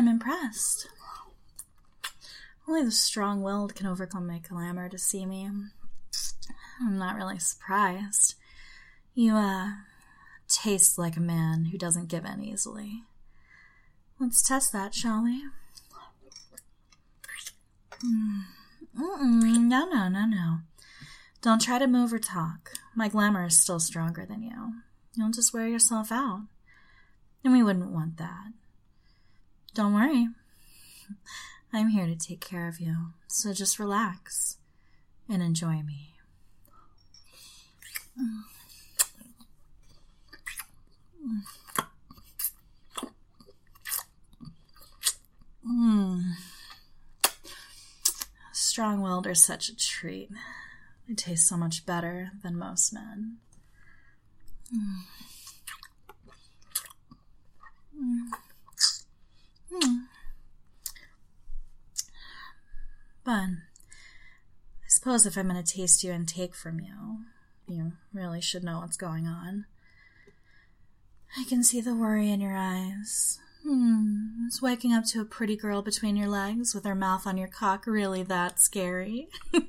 I'm impressed. Only the strong-willed can overcome my glamour to see me. I'm not really surprised. You, taste like a man who doesn't give in easily. Let's test that, shall we? No. Don't try to move or talk. My glamour is still stronger than you. You'll just wear yourself out. And we wouldn't want that. Don't worry. I'm here to take care of you. So just relax and enjoy me. Strong-willed are such a treat. They taste so much better than most men. But I suppose if I'm going to taste you and take from you, you really should know what's going on. I can see the worry in your eyes. Is waking up to a pretty girl between your legs with her mouth on your cock really that scary?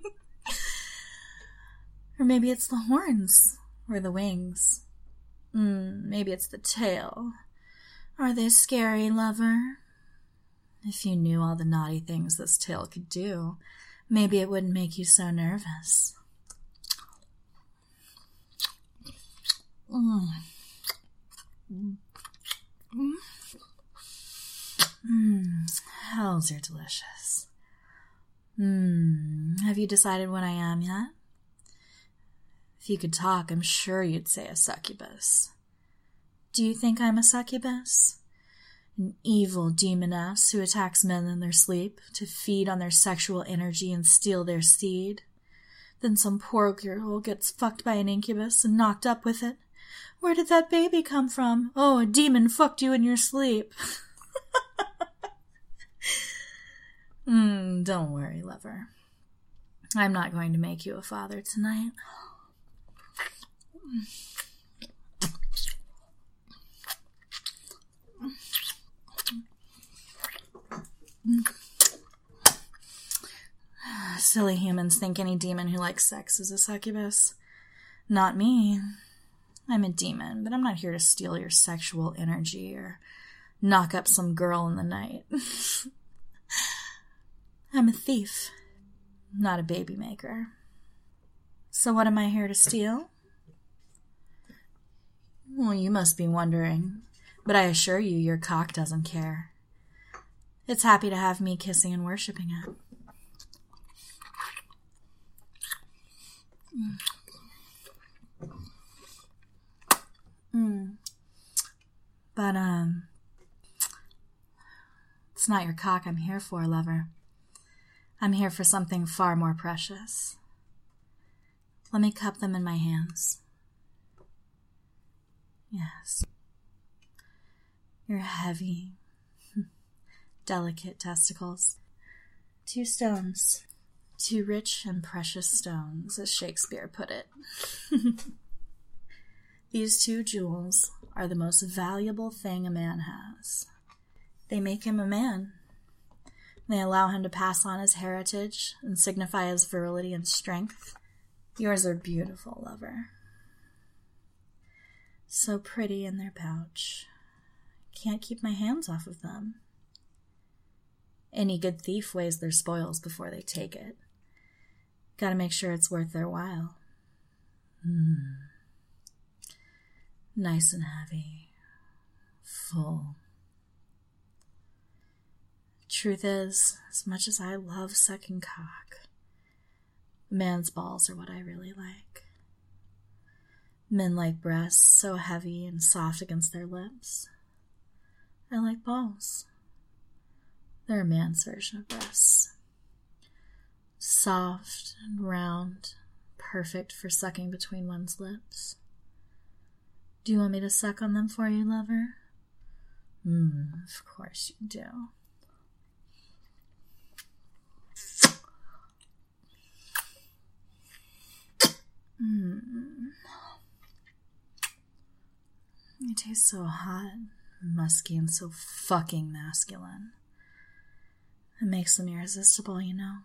Or maybe it's the horns or the wings. Maybe it's the tail. Are they scary, lover? If you knew all the naughty things this tail could do, maybe it wouldn't make you so nervous. Hells are delicious. Have you decided what I am yet? If you could talk, I'm sure you'd say a succubus. Do you think I'm a succubus? An evil demoness who attacks men in their sleep to feed on their sexual energy and steal their seed? Then some poor girl gets fucked by an incubus and knocked up with it. Where did that baby come from? Oh, a demon fucked you in your sleep. Don't worry, lover. I'm not going to make you a father tonight. Silly humans think any demon who likes sex is a succubus. Not me. I'm a demon, but I'm not here to steal your sexual energy or knock up some girl in the night. I'm a thief, not a baby maker. So what am I here to steal? Well, you must be wondering, but I assure you your cock doesn't care. It's happy to have me kissing and worshipping it. But, it's not your cock I'm here for, lover. I'm here for something far more precious. Let me cup them in my hands. Yes. Your heavy, delicate testicles. 2 stones. 2 rich and precious stones, as Shakespeare put it. These 2 jewels are the most valuable thing a man has. They make him a man. They allow him to pass on his heritage and signify his virility and strength. Yours are beautiful, lover. So pretty in their pouch. Can't keep my hands off of them. Any good thief weighs their spoils before they take it. Gotta make sure it's worth their while. Nice and heavy. Full. Truth is, as much as I love sucking cock, a man's balls are what I really like. Men like breasts so heavy and soft against their lips. I like balls. They're a man's version of breasts. Soft and round, perfect for sucking between one's lips. Do you want me to suck on them for you, lover? Of course you do. It tastes so hot, musky, and so fucking masculine. It makes them irresistible, you know.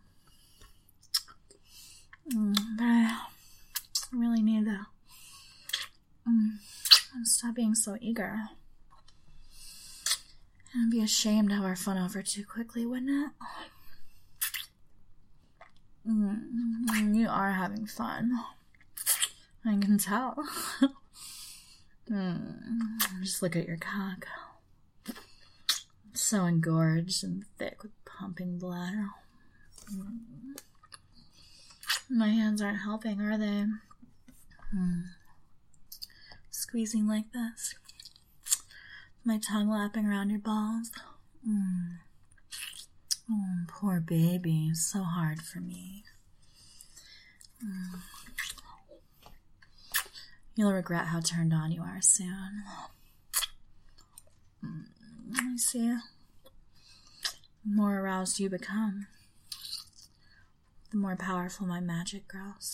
But I really need to stop being so eager. And I'd be ashamed to have our fun over too quickly, wouldn't it? You are having fun. I can tell. Just look at your cock. It's so engorged and thick with pumping blood. My hands aren't helping, are they? Squeezing like this. My tongue lapping around your balls. Oh, poor baby. So hard for me. You'll regret how turned on you are soon. I see. The more aroused you become, the more powerful my magic grows.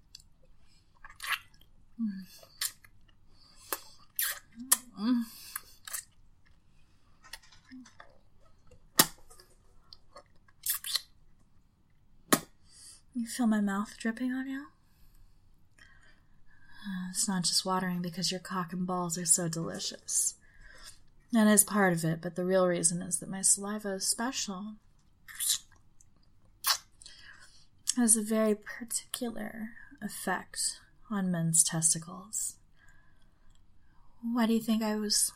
You feel my mouth dripping on you? It's not just watering because your cock and balls are so delicious. That is part of it, but the real reason is that my saliva is special. It has a very particular effect on men's testicles. Why do you think I was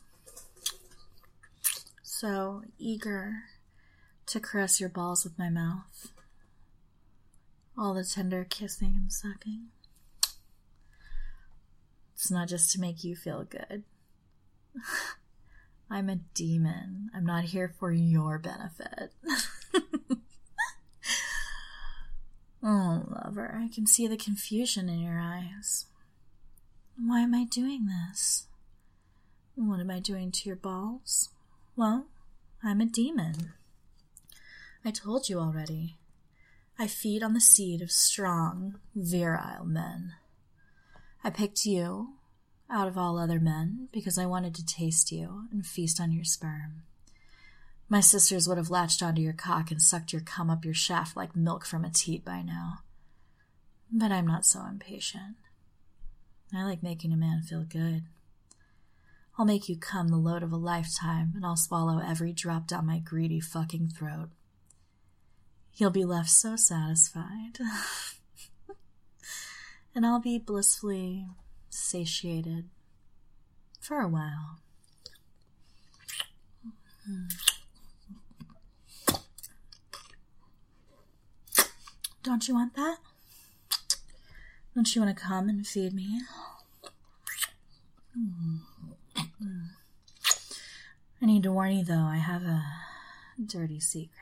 so eager to caress your balls with my mouth? All the tender kissing and sucking. It's not just to make you feel good. I'm a demon. I'm not here for your benefit. Oh, lover, I can see the confusion in your eyes. Why am I doing this? What am I doing to your balls? Well, I'm a demon. I told you already. I feed on the seed of strong, virile men. I picked you out of all other men because I wanted to taste you and feast on your sperm. My sisters would have latched onto your cock and sucked your cum up your shaft like milk from a teat by now. But I'm not so impatient. I like making a man feel good. I'll make you cum the load of a lifetime, and I'll swallow every drop down my greedy fucking throat. You'll be left so satisfied. And I'll be blissfully satiated for a while. Don't you want that? Don't you want to come and feed me? I need to warn you, though, I have a dirty secret.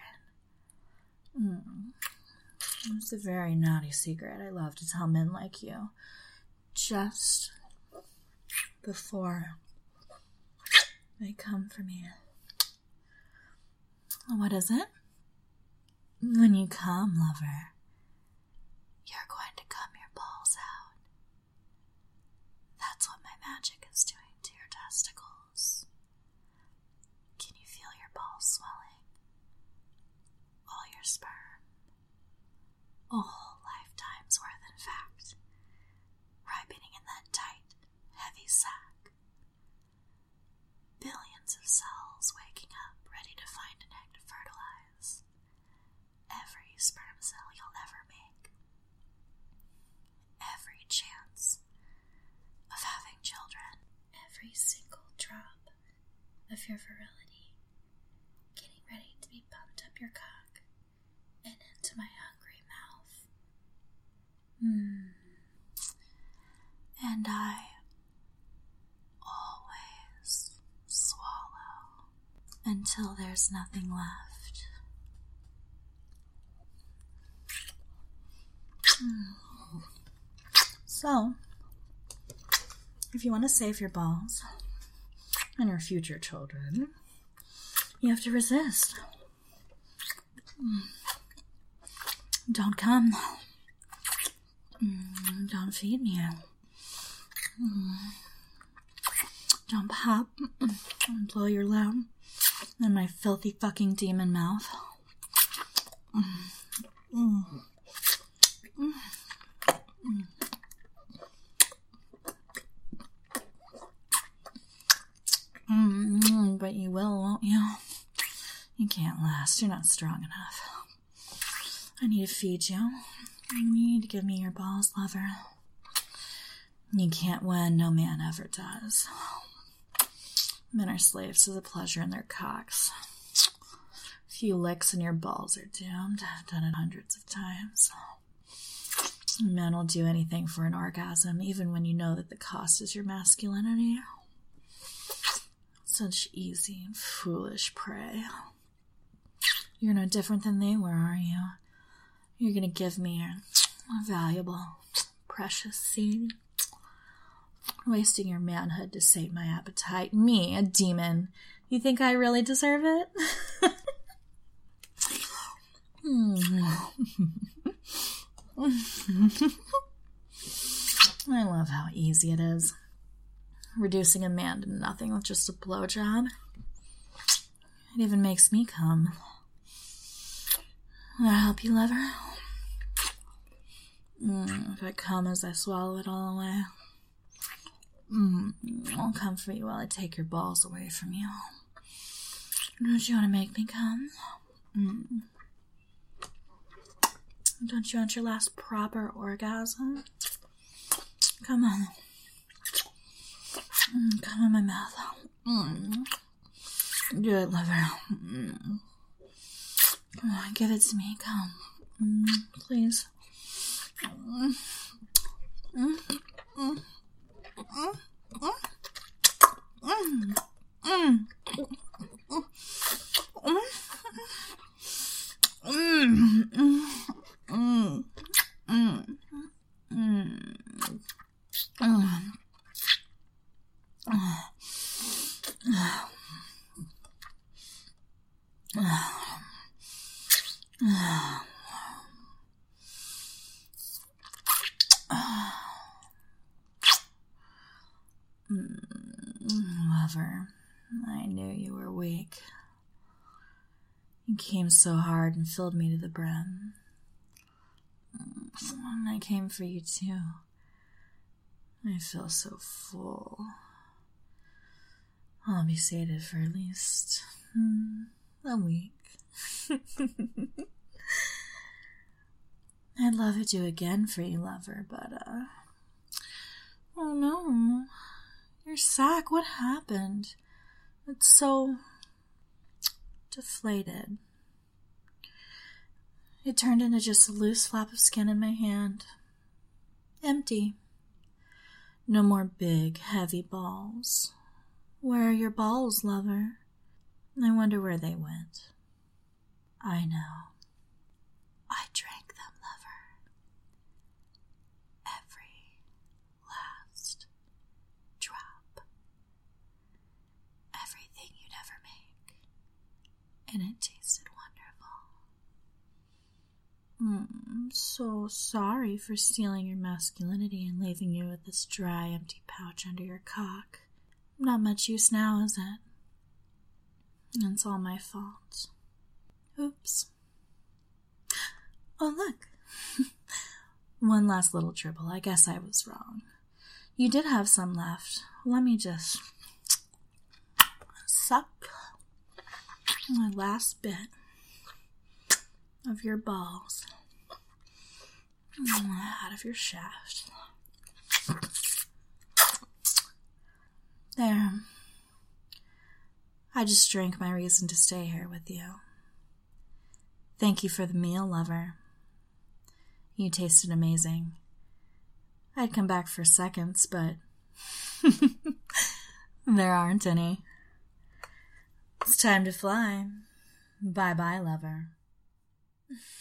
It's a very naughty secret I love to tell men like you. Just before they come for me. What is it? When you come, lover, you're going to cum your balls out. That's what my magic is doing to your testicles. Can you feel your balls swelling? All your sperm. A whole lifetime's worth, in fact, ripening in that tight, heavy sac. Billions of cells waking up, ready to find an egg to fertilize. Every sperm cell you'll ever make. Every chance of having children. Every single drop of your virility getting ready to be pumped up your cock and into my hungry mouth. And I always swallow until there's nothing left. So, if you want to save your balls and your future children, you have to resist. Don't come. Don't feed me. Don't pop and blow your load in my filthy fucking demon mouth. But you will, won't you? You can't last. You're not strong enough. I need to feed you. You need to give me your balls, lover. You can't win. No man ever does. Men are slaves to the pleasure in their cocks. A few licks and your balls are doomed. I've done it hundreds of times. Men will do anything for an orgasm, even when you know that the cost is your masculinity. Such easy, foolish prey. You're no different than they were, are you? You're gonna give me your valuable, precious seed? Wasting your manhood to sate my appetite. Me, a demon. You think I really deserve it? I love how easy it is. Reducing a man to nothing with just a blowjob. It even makes me come. Will that help you, lover? If I come as I swallow it all away. I'll comfort you while I take your balls away from you. Don't you want to make me come? Don't you want your last proper orgasm? Come on. Come in my mouth. Do it, lover. Come on, give it to me. Come. Please. Lover, I knew you were weak. You came so hard and filled me to the brim. And I came for you too. I feel so full. I'll be sated for at least a week. I'd love to do again for you, lover, but, oh no. Your sack, what happened? It's so deflated. It turned into just a loose flap of skin in my hand. Empty. No more big, heavy balls. Where are your balls, lover? I wonder where they went. I know. I drank them, lover. Every last drop. Everything you'd ever make. And it tasted wonderful. I'm so sorry for stealing your masculinity and leaving you with this dry, empty pouch under your cock. Not much use now, is it? It's all my fault. Oops. Oh, look. One last little dribble. I guess I was wrong. You did have some left. Let me just suck my last bit of your balls out of your shaft. There. I just drank my reason to stay here with you. Thank you for the meal, lover. You tasted amazing. I'd come back for seconds, but there aren't any. It's time to fly. Bye-bye, lover.